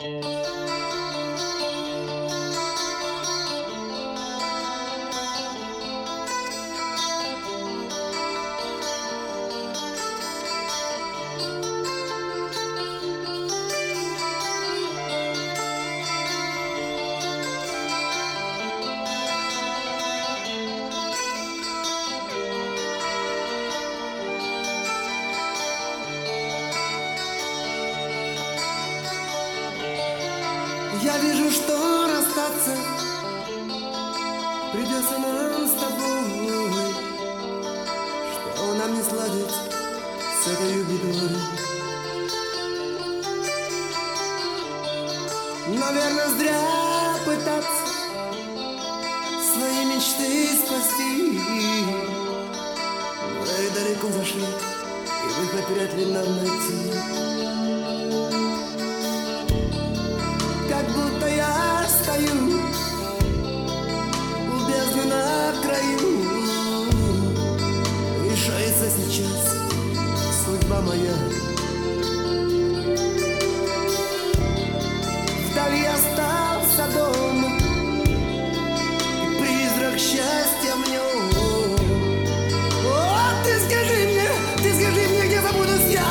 Я вижу, что расстаться придется нам с тобой, что нам не сладить с этой бедой. Наверное, зря пытаться свои мечты спасти. Мы далеко зашли, и выход вряд ли нам найти. Как будто я стою у бездны на краю, решается сейчас судьба моя. Вдали остался дом и призрак счастья в нем. О, ты скажи мне, где забудусь я?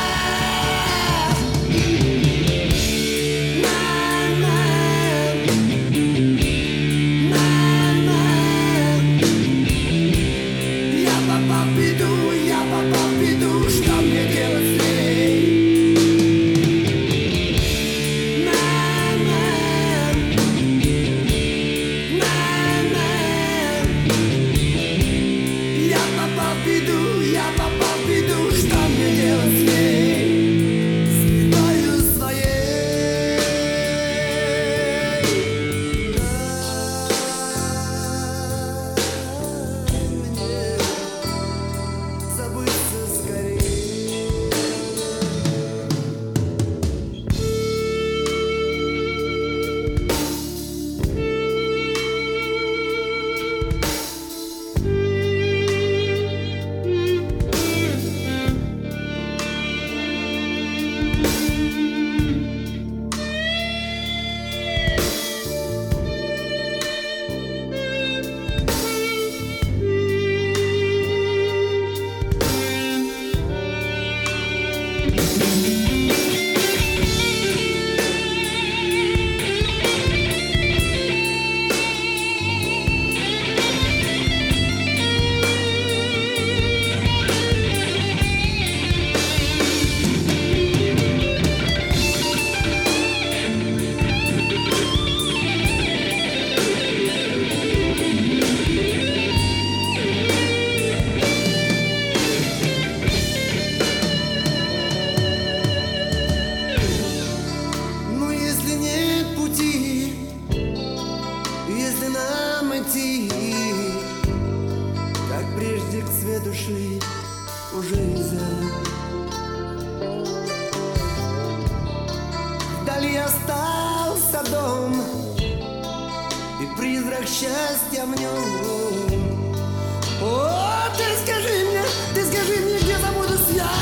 Как прежде к свету шли, уже нельзя. Вдали остался дом и призрак счастья в нем. О, ты скажи мне, где забудусь я?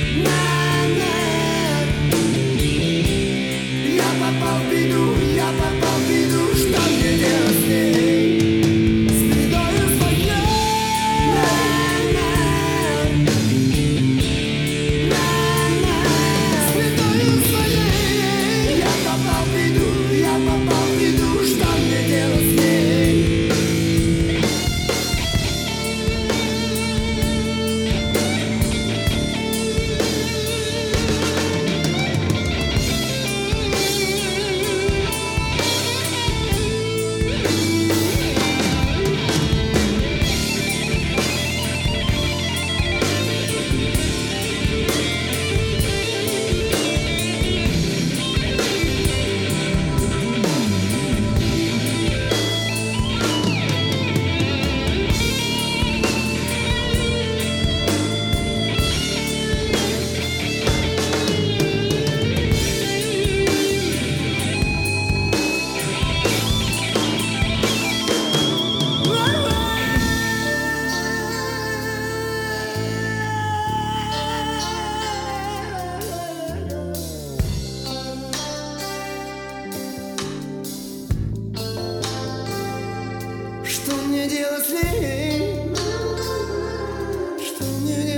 Я попал в беду, я попал что мне не